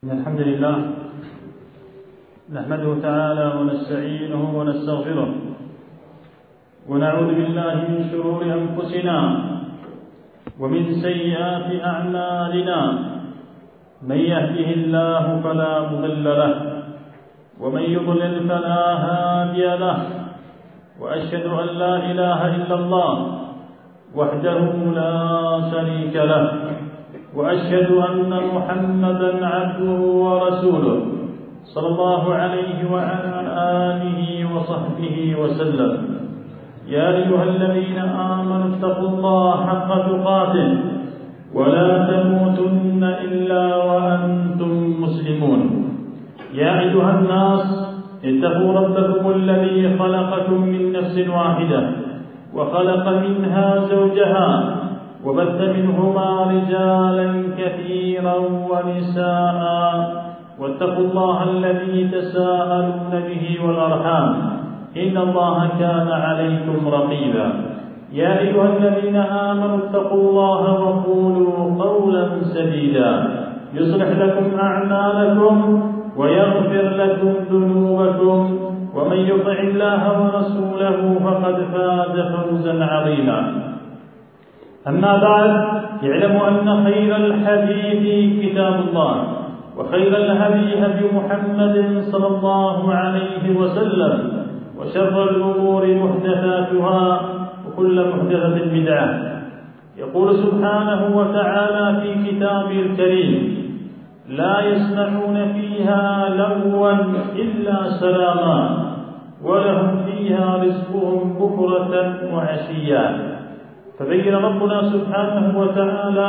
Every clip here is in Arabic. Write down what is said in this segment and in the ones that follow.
الحمد لله نحمده تعالى ونستعينه ونستغفره ونعوذ بالله من شرور أنفسنا ومن سيئات أعمالنا. من يهده الله فلا مضل له ومن يضلل فلا هادي له، وأشهد أن لا إله إلا الله وحده لا شريك له، وأشهد أن محمدا عبده ورسوله صلى الله عليه وعلى آله وصحبه وسلم. يا أيها الذين آمنوا اتقوا الله حق تقاته ولا تموتن إلا وأنتم مسلمون. يا أيها الناس اتقوا ربكم الذي خلقكم من نفس واحدة وخلق منها زوجها وبث منهما رجالا كثيرا ونساء، واتقوا الله الذي تساءلون به والأرحام إن الله كان عليكم رقيبا. يا أيها الذين آمنوا اتقوا الله وقولوا قولا سديدا يصلح لكم أعمالكم ويغفر لكم ذنوبكم، ومن يطع الله ورسوله فقد فاز فوزا عظيما. أما بعد، اعلموا أن خير الحديث كتاب الله، وخير الهدي هدي محمد صلى الله عليه وسلم، وشر الأمور محدثاتها وكل محدثة بدعة. يقول سبحانه وتعالى في كتابه الكريم: لا يسمعون فيها لغوا إلا سلاما ولهم فيها رزقهم بكرة وعشيا. فبين ربنا سبحانه وتعالى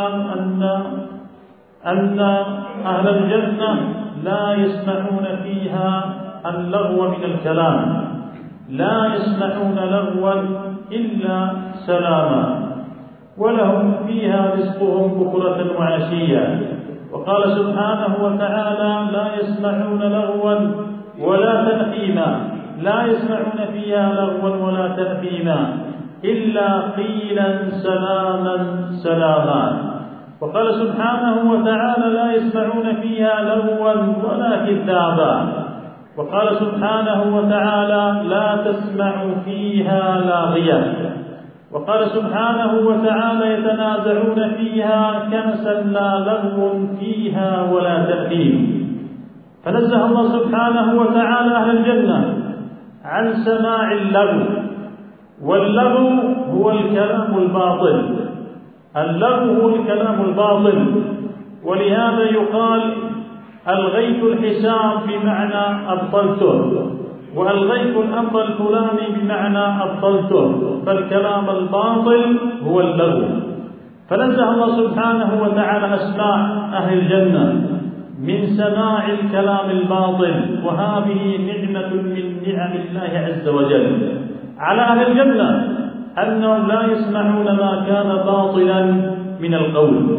أن أهل الجنة لا يسمعون فيها اللغو من الكلام، لا يسمعون لغوا إلا سلاما ولهم فيها رزقهم بكرة وعشيا. وقال سبحانه وتعالى: لا يسمعون لغوا ولا تأثيما، لا يسمعون فيها لغوا ولا تأثيما إلا قيلا سلاما سلاما. وقال سبحانه وتعالى: لا يسمعون فيها لغوا ولا كذابا. وقال سبحانه وتعالى: لا تسمع فيها لاغيا. وقال سبحانه وتعالى: يتنازعون فيها كأسا لا لغو فيها ولا تأثيم. فنزه الله سبحانه وتعالى أهل الجنة عن سماع اللغو، واللغو هو الكلام الباطل، اللغو هو الكلام الباطل. ولهذا يقال: ألغيت الحساب بمعنى أبطلته، وألغيت الأمر الفلاني بمعنى أبطلته، فالكلام الباطل هو اللغو. فنزه الله سبحانه وتعالى أسماع أهل الجنة من سماع الكلام الباطل، وهذه نعمة من نعم الله عز وجل على أهل الجنة، أنهم لا يسمعون ما كان باطلا من القول.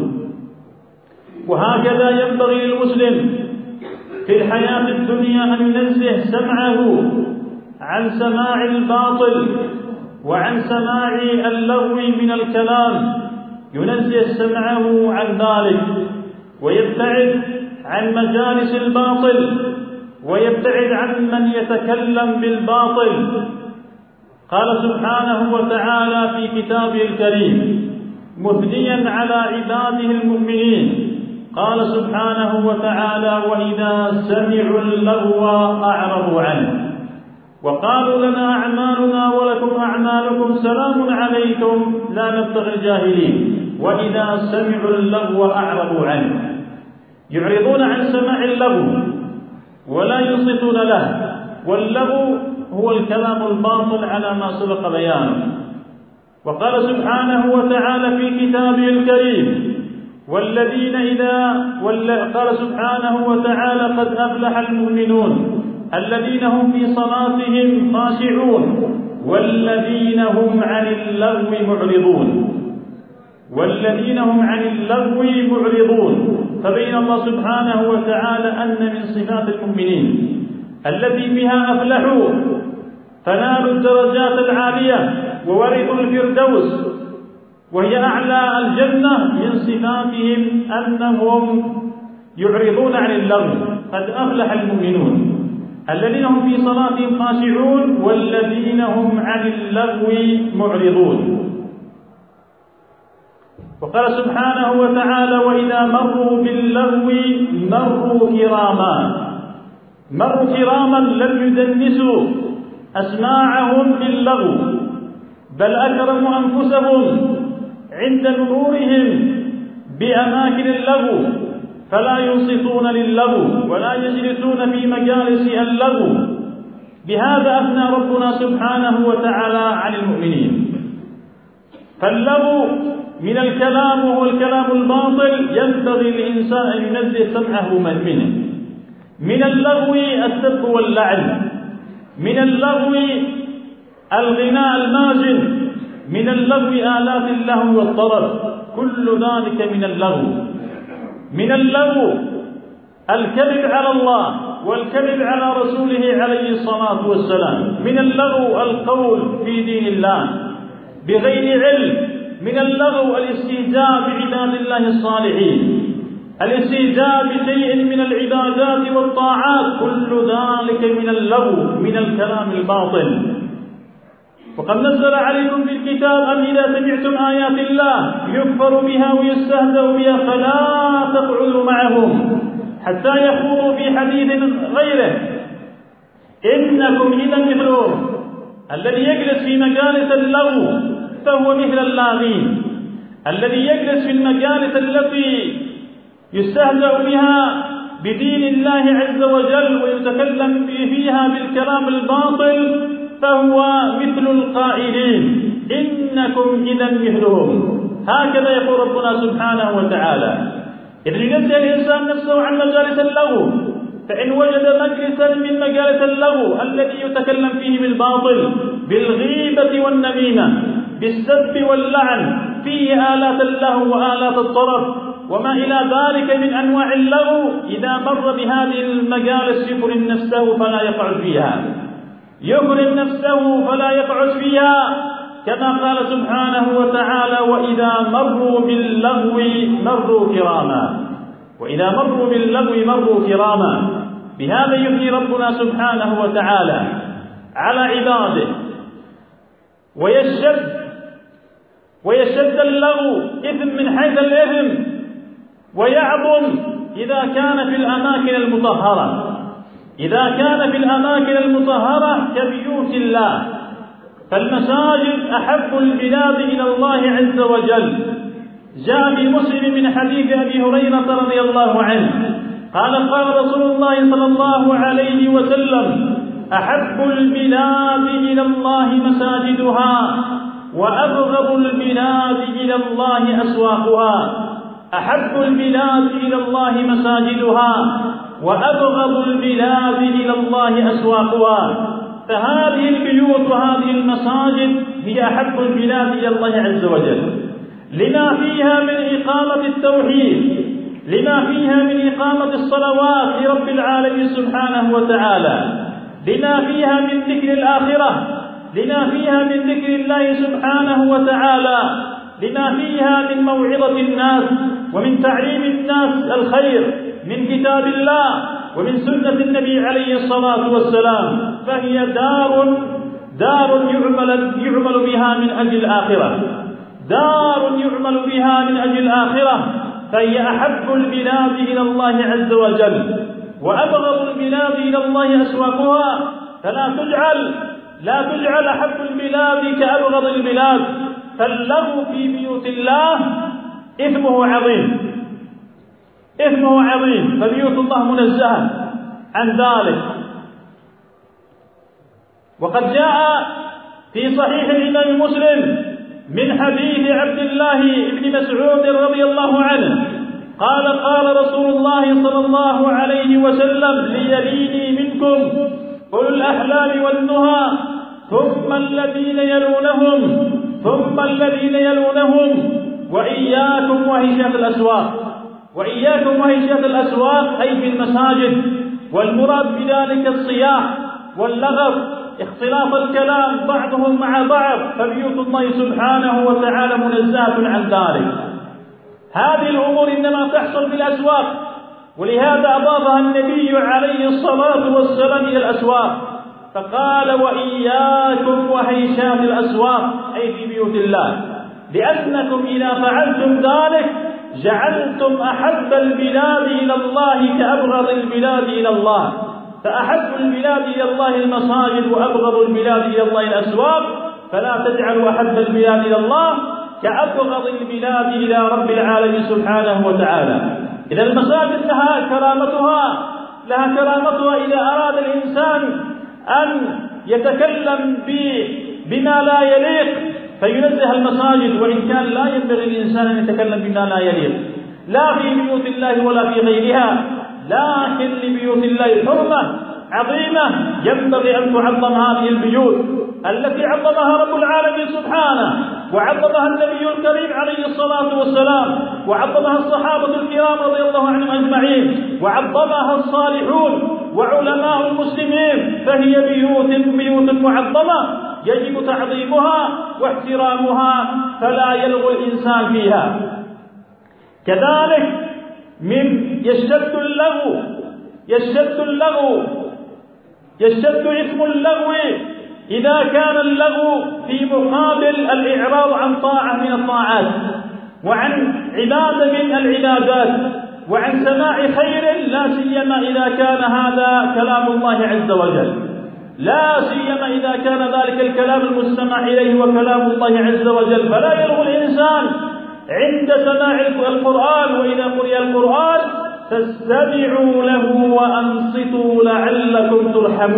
وهكذا ينبغي للمسلم في الحياة الدنيا أن ينزه سمعه عن سماع الباطل وعن سماع اللغو من الكلام، ينزه سمعه عن ذلك ويبتعد عن مجالس الباطل ويبتعد عن من يتكلم بالباطل. قال سبحانه وتعالى في كتابه الكريم مثنيا على عباده المؤمنين، قال سبحانه وتعالى: وإذا سمعوا اللغو أعرضوا عنه وقالوا لنا أعمالنا ولكم أعمالكم سلام عليكم لا نبتغي الجاهلين. وإذا سمعوا اللغو أعرضوا عنه، يعرضون عن سماع اللغو ولا ينصتون له. واللغو هو الكلام الباطل على ما سبق بيانه. وقال سبحانه وتعالى في كتابه الكريم: قال سبحانه وتعالى: قد أفلح المؤمنون الذين هم في صلاتهم خاشعون والذين هم عن اللغو معرضون. فبين الله سبحانه وتعالى أن من صفات المؤمنين التي بها أفلحوا فنالوا الدرجات العالية وورثوا الفردوس، وهي أعلى الجنة، من صفاتهم أنهم يعرضون عن اللغو. قد أفلح المؤمنون الذين هم في صلاتهم خاشعون والذين هم عن اللغو معرضون. وقال سبحانه وتعالى: وإذا مروا باللغو مروا كراما لم يدنسوا أسماعهم باللغو، بل أكرموا أنفسهم عند مرورهم بأماكن اللغو، فلا ينصتون للغو ولا يجلسون في مجالس اللغو. بهذا أثنى ربنا سبحانه وتعالى عن المؤمنين. فاللغو من الكلام وهو الكلام الباطل ينبغي للإنسان أن ينزه سمعه منه. من اللغو السب واللعن، من اللغو الغناء الماجن، من اللغو آلات اللهو والطرب، كل ذلك من اللغو. من اللغو الكذب على الله والكذب على رسوله عليه الصلاة والسلام. من اللغو القول في دين الله بغير علم. من اللغو الاستهزاء بعباد الله الصالحين، الاستهزاء بشيء من العبادات والطاعات، كل ذلك من اللغو، من الكلام الباطل. وقد نزل عليكم في الكتاب أن إذا سمعتم آيات الله يكفر بها ويستهزأ بها فلا تقعدوا معهم حتى يخوضوا في حديث غيره إنكم إذا مثلهم. الذي يجلس في مجالس اللغو فهو مثل اللاغين. الذي يجلس في المجالس التي يستهزأ بها بدين الله عز وجل ويتكلم فيها بالكلام الباطل فهو مثل القائلين إنكم إذا مثلهم. هكذا يقول ربنا سبحانه وتعالى. إذ ينزه الإنسان نفسه عن مجالس اللغو، فإن وجد مجلسا من مجالس اللغو الذي يتكلم فيه بالباطل، بالغيبة والنميمة، بالسب واللعن، فيه آلات اللهو وآلات الطرب وما إلى ذلك من أنواع اللغو، إذا مر بهذه المجالس يكرم نفسه فلا يقعد فيها، يكرم نفسه فلا يقعد فيها، كما قال سبحانه وتعالى: وإذا مروا باللغو مروا كراما. وإذا مروا باللغو مروا كراما. بهذا يثني ربنا سبحانه وتعالى على عباده ويشد اللغو إثم من حيث الإثم، ويعظم إذا كان في الأماكن المطهرة. إذا كان في الأماكن المطهرة كبيوت الله، فالمساجد أحب البلاد إلى الله عز وجل. جاء في مسلم من حديث أبي هريرة رضي الله عنه قال: قال رسول الله صلى الله عليه وسلم: أحب البلاد إلى الله مساجدها وأبغض البلاد إلى الله أسواقها. أحب البلاد إلى الله مساجدها وأبغض البلاد إلى الله أسواقها. فهذه البيوت وهذه المساجد هي أحب البلاد إلى الله عز وجل، لما فيها من إقامة التوحيد، لما فيها من إقامة الصلوات لرب العالمين سبحانه وتعالى، لما فيها من ذكر الآخرة، لما فيها من ذكر الله سبحانه وتعالى، لما فيها من موعظة الناس ومن تعليم الناس الخير من كتاب الله ومن سنة النبي عليه الصلاة والسلام. فهي دار يعمل بها من أجل الآخرة، دار يعمل بها من أجل الآخرة. فهي أحب البلاد إلى الله عز وجل وأبغض البلاد إلى الله أسواقها. لا تجعل أحب البلاد كأبغض البلاد. فاللغو في بيوت الله إثمه عظيم، إثمه عظيم، فبيوت الله منزهة عن ذلك. وقد جاء في صحيح الإمام مسلم من حديث عبد الله بن مسعود رضي الله عنه قال: قال رسول الله صلى الله عليه وسلم: ليليني منكم أولو الأحلام والنهى ثم الذين يلونهم ثم الذين يلونهم وإياكم وهشات الأسواق. وإياكم وهشات الأسواق أي في المساجد، والمراد بذلك الصياح واللغط، اختلاط الكلام بعضهم مع بعض، فبيوت الله سبحانه وتعالى منزهة عن ذلك. هذه الأمور إنما تحصل في الأسواق، ولهذا أضافها النبي عليه الصلاة والسلام إلى الأسواق، فقال: وإياكم وهيشات الأسواق، أي في بيوت الله، لأنكم إذا فعلتم ذلك جعلتم أحب البلاد إلى الله كأبغض البلاد إلى الله، فأحب البلاد إلى الله المساجد، وأبغض البلاد إلى الله الأسواق، فلا تجعلوا أحب البلاد إلى الله كأبغض البلاد إلى رب العالمين سبحانه وتعالى. إذا المساجد لها كرامتها إذا أراد الإنسان أن يتكلم بما لا يليق فينزه المساجد، وإن كان لا ينبغي الإنسان أن يتكلم بما لا يليق، لا في بيوت الله ولا في غيرها، لكن لبيوت الله حرمة عظيمة ينبغي أن تعظم هذه البيوت التي عظمها رب العالمين سبحانه، وعظمها النبي الكريم عليه الصلاة والسلام، وعظمها الصحابة الكرام رضي الله عنهم أجمعين، وعظمها الصالحون وعلماء المسلمين، فهي بيوت معظمة يجب تعظيمها واحترامها، فلا يلغو الإنسان فيها. كذلك يشتد إثم اللغو إذا كان اللغو في مقابل الإعراض عن طاعة من الطاعات، وعن عبادة من العبادات، وعن سماع خير، لا سيما إذا كان هذا كلام الله عز وجل، لا سيما إذا كان ذلك الكلام المستمع إليه وكلام الله عز وجل، فلا يلغو الإنسان عند سماع القرآن. وإذا قرئ القرآن فاستمعوا له وأنصتوا لعلكم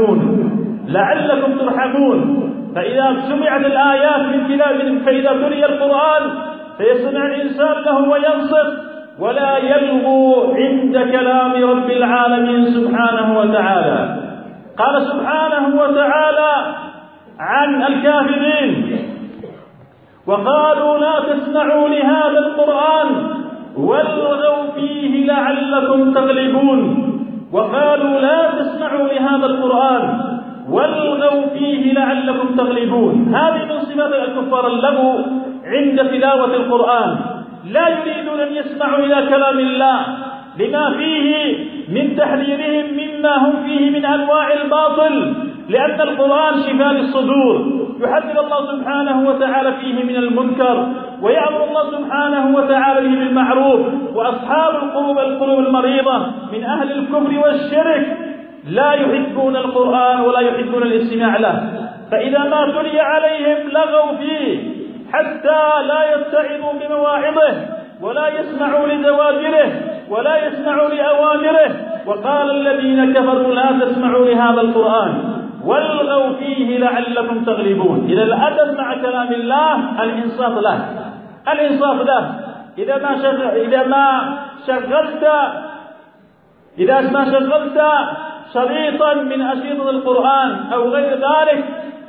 ترحمون. فإذا سمعت الآيات من كلام، فإذا قرئ القرآن فيستمع الإنسان له وينصت، ولا يلغو عند كلام رب العالمين سبحانه وتعالى. قال سبحانه وتعالى عن الكافرين: وقالوا لا تسمعوا لهذا القرآن والغوا فيه لعلكم تغلبون. وقالوا لا تسمعوا لهذا القرآن والغوا فيه لعلكم تغلبون. هذه من صفات الكفار اللغو عند تلاوة القرآن، لا يريدون أن يسمعوا إلى كلام الله لما فيه من تحذيرهم مما هم فيه من أنواع الباطل، لأن القرآن شفاء للصدور، يحذر الله سبحانه وتعالى فيه من المنكر، ويأمر الله سبحانه وتعالى به بالمعروف. وأصحاب القلوب المريضة من أهل الكفر والشرك لا يحبون القرآن ولا يحبون الاستماع له، فإذا ما تلي عليهم لغوا فيه حتى لا يتعظوا بمواعظه، ولا يسمعوا لزواجره، ولا يسمعوا لأوامره. وقال الذين كفروا لا تسمعوا لهذا القرآن والغوا فيه لعلكم تغلبون. إذا الأدب مع كلام الله الإنصاف له. إذا ما شغلت شريطا من أشرطة القرآن أو غير ذلك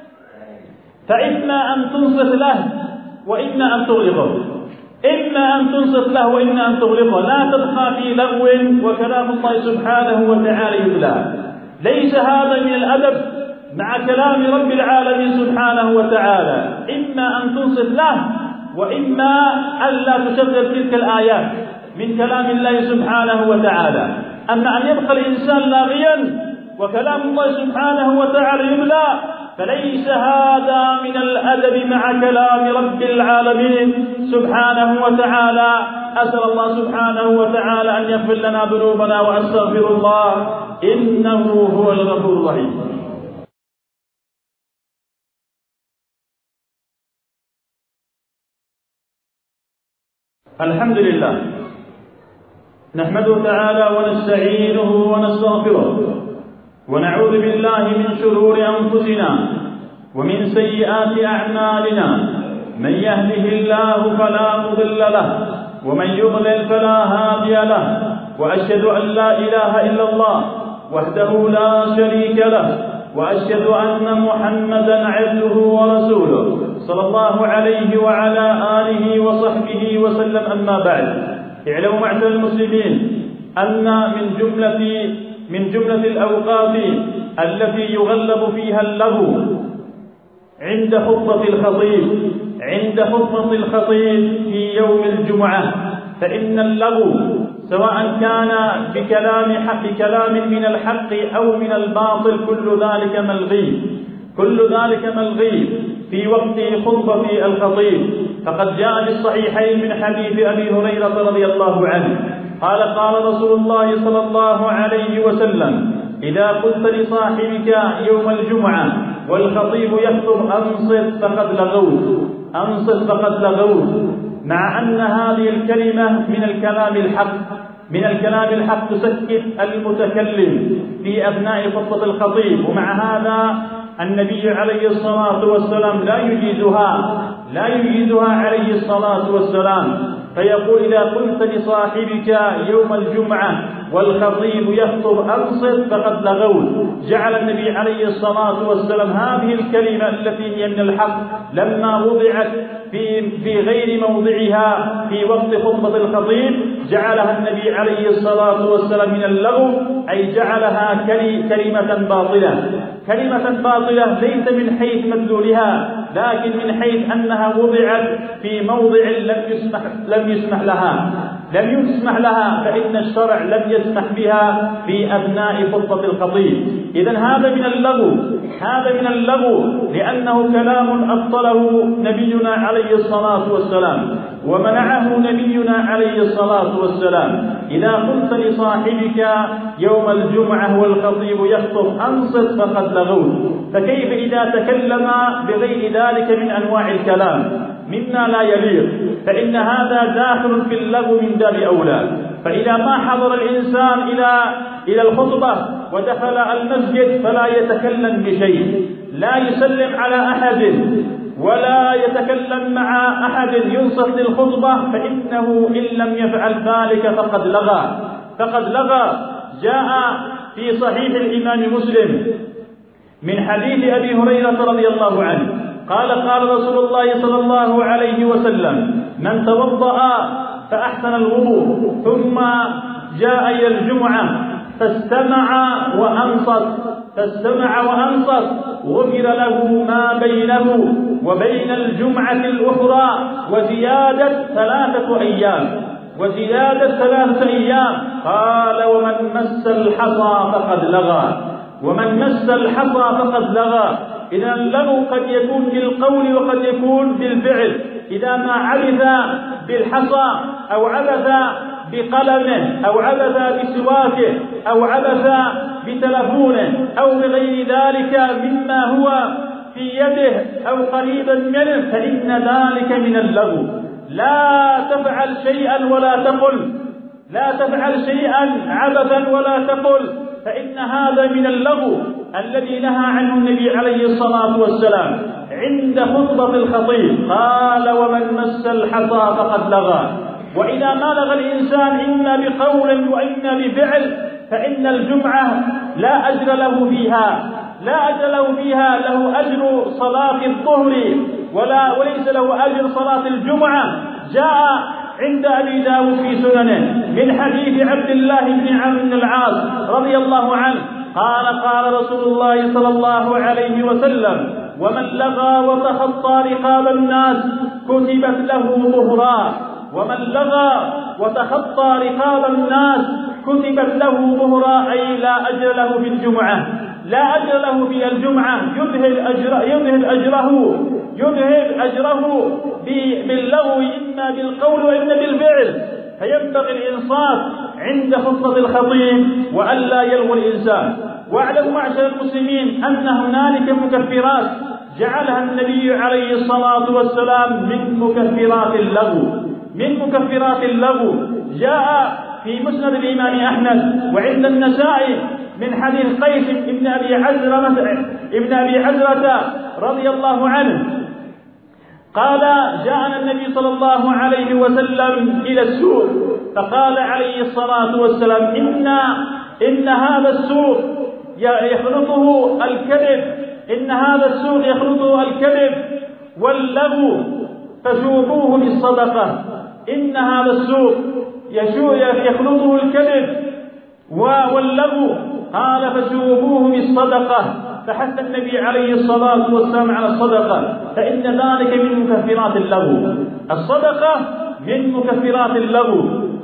فإما أن تنصت له وإما أن تغلقه، لا تبقى في لغو وكلام الله سبحانه وتعالى يتلى. ليس هذا من الأدب مع كلام رب العالمين سبحانه وتعالى، إما أن تنصت له وإما أن لا تشغل تلك الآيات من كلام الله سبحانه وتعالى. أما أن يبقى الإنسان لاغيا وكلام الله سبحانه وتعالى يملى، فليس هذا من الأدب مع كلام رب العالمين سبحانه وتعالى. أسأل الله سبحانه وتعالى أن يغفر لنا ذنوبنا، وأستغفر الله إنه هو الغفور الرحيم. الحمد لله، نحمده تعالى ونستعينه ونستغفره، ونعوذ بالله من شرور أنفسنا ومن سيئات أعمالنا. من يهده الله فلا مضل له، ومن يضلل فلا هادي له. وأشهد أن لا إله إلا الله وحده لا شريك له، وأشهد أن محمدا عبده ورسوله صلى الله عليه وعلى آله وصحبه وسلم. أما بعد، اعلموا معشر المسلمين أن من جملة الأوقات التي يغلب فيها اللغو عند خطبة الخطيب في يوم الجمعة، فإن اللغو سواء كان بكلام من الحق أو من الباطل، كل ذلك ملغي في وقت خطبة الخطيب. فقد جاء في الصحيحين من حديث أبي هريرة رضي الله عنه قال رسول الله صلى الله عليه وسلم: إذا قلت لصاحبك يوم الجمعة والخطيب يخطب أنصت فقد لغوت، مع أن هذه الكلمة من الكلام الحق تسكت المتكلم في أثناء خطبة الخطيب. ومع هذا النبي عليه الصلاة والسلام لا يجيزها عليه الصلاة والسلام، فيقول: إذا قلت لصاحبك يوم الجمعة والخطيب يخطب أنصت فقد لغوت. جعل النبي عليه الصلاة والسلام هذه الكلمة التي هي من الحق لما وضعت في غير موضعها في وقت خطبة الخطيب، جعلها النبي عليه الصلاة والسلام من اللغو، أي جعلها كلمة باطلة ليس من حيث مدلولها، لكن من حيث أنها وضعت في موضع لم يسمح لها، فإن الشرع لم يسمح بها في أثناء خطبة الخطيب. إذن هذا من اللغو لأنه كلام أبطله نبينا عليه الصلاة والسلام ومنعه نبينا عليه الصلاة والسلام. إذا قلت لصاحبك يوم الجمعة والخطيب يخطب أنصت فقد لغوت، فكيف إذا تكلم بغير ذلك من أنواع الكلام مما لا يليق، فإن هذا داخل في اللغو من باب أولى. فإذا ما حضر الإنسان إلى الخطبة ودخل المسجد فلا يتكلم بشيء، لا يسلم على أحد ولا يتكلم مع أحد، ينصت للخطبة، فإنه إن لم يفعل ذلك فقد لغى. جاء في صحيح الإمام مسلم من حديث أبي هريرة رضي الله عنه قال رسول الله صلى الله عليه وسلم: من توضأ فأحسن الوضوء ثم جاء إلى الجمعة فاستمع وأنصت غفر له ما بينه وبين الجمعة الأخرى وزيادة 3 أيام. قال: ومن مس الحصى فقد لغى. إذا اللغو قد يكون بالقول وقد يكون بالفعل. إذا ما عبث بالحصى أو عبث بقلمه أو عبث بسواكه أو عبث بتلفونه أو بغير ذلك مما هو في يده أو قريبا منه، فإن ذلك من اللغو. لا تفعل شيئا عبثا ولا تقل، فإن هذا من اللغو الذي نهى عنه النبي عليه الصلاة والسلام عند خطبة الخطيب. قال: ومن مس الحصى فقد لغى. وإذا ما لغى الإنسان إما بقول وإما بفعل فإن الجمعة لا أجر له فيها، له أجر صلاة الظهر وليس له أجر صلاة الجمعة. جاء عند أبي داود في سننه من حديث عبد الله بن عمرو بن العاص رضي الله عنه قال رسول الله صلى الله عليه وسلم: ومن لغى وتخطى رقاب الناس كتبت له ظهرا. أي لا أجر له في الجمعة، يذهب أجره باللغو إما بالقول وإما بالفعل. فينبغي الإنصات عند خطبة الخطيب وألا يلغو الإنسان. واعلموا معشر المسلمين أن هنالك مكفرات جعلها النبي عليه الصلاة والسلام من مكفرات اللغو. جاء في مسند الإمام أحمد وعند النسائي من حديث قيس ابن أبي عزرة رضي الله عنه قال: جاءنا النبي صلى الله عليه وسلم إلى السوق فقال عليه الصلاة والسلام: إن هذا السوق يخلطه الكذب واللغو فشوفوه بالصدقة. إن هذا السوق يخلطه الكذب واللغو، قال: فشوفوه بالصدقة. فحث النبي عليه الصلاة والسلام على الصدقة، فإن ذلك من مكفرات اللغو. الصدقة من مكفرات اللغو.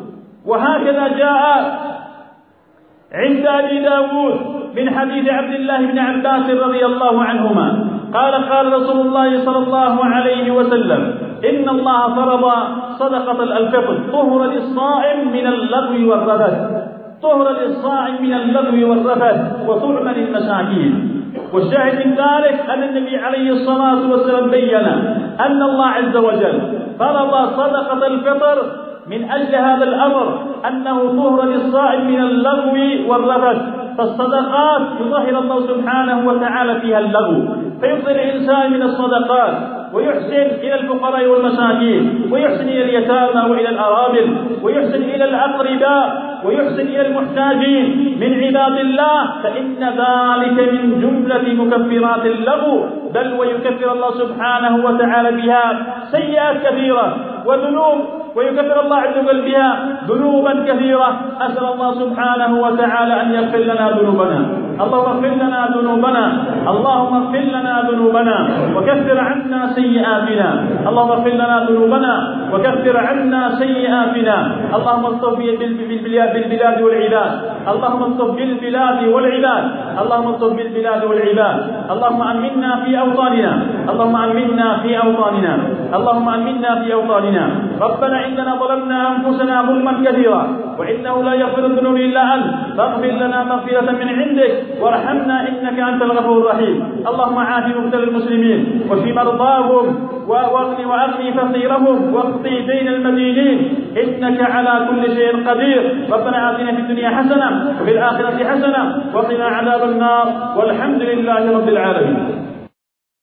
وهكذا جاء عند أبي داود من حديث عبد الله بن عباس رضي الله عنهما قال رسول الله صلى الله عليه وسلم: إن الله فرض صدقة الفطر طهر للصائم من اللغو والرفث، طهر للصائم من اللغو والرفث وطعما للمساكين. والشاهد من ذلك أن النبي عليه الصلاة والسلام بين أن الله عز وجل فرض صدقة الفطر من أجل هذا الأمر، أنه طهر للصائم من اللغو والرفث. فالصدقات يطهر الله سبحانه وتعالى فيها اللغو، فيفضل الإنسان من الصدقات ويحسن إلى الفقراء والمساكين، ويحسن إلى اليتامى وإلى الأرامل، ويحسن إلى الأقرباء، ويحسن إلى المحتاجين من عباد الله، فإن ذلك من جملة مكفرات اللغو، بل ويكفر الله سبحانه وتعالى بها سيئات كثيرة وذنوب، ويكفر الله عز وجل بها ذنوبا كثيرة. أسأل الله سبحانه وتعالى أن يغفر لنا ذنوبنا. اللهم اغفر لنا ذنوبنا، اللهم اغفر لنا ذنوبنا وكفر عنا سيئاتنا، اللهم اغفر لنا ذنوبنا وكفر عنا سيئاتنا. اللهم الطف بالبلاد والعباد، اللهم الطف بالبلاد والعباد، اللهم الطف بالبلاد والعباد. اللهم أمنا في أوطاننا، اللهم أمنا في أوطاننا، اللهم أمنا في أوطاننا. ربنا إننا ظلمنا أنفسنا ظلما كثيرا، وإنه لا يغفر الذنوب إلا أنت، فاغفر لنا مغفرة من عندك وارحمنا إنك أنت الغفور الرحيم. اللهم عاف مبتلى المسلمين وفي مرضاهم وأغني فقيرهم واقضي دين المدينين، إنك على كل شيء قدير. ربنا آتنا في الدنيا حسنة وفي الآخرة حسنة وقنا عذاب النار، والحمد لله رب العالمين.